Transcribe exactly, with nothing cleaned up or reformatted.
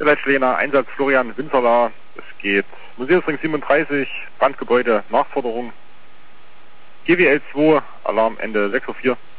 Leitschläger, Einsatz Florian Winzerla. Es geht Museumsring siebenunddreißig, Brandgebäude, Nachforderung. G W L zwei, Alarm Ende sechs Uhr vier.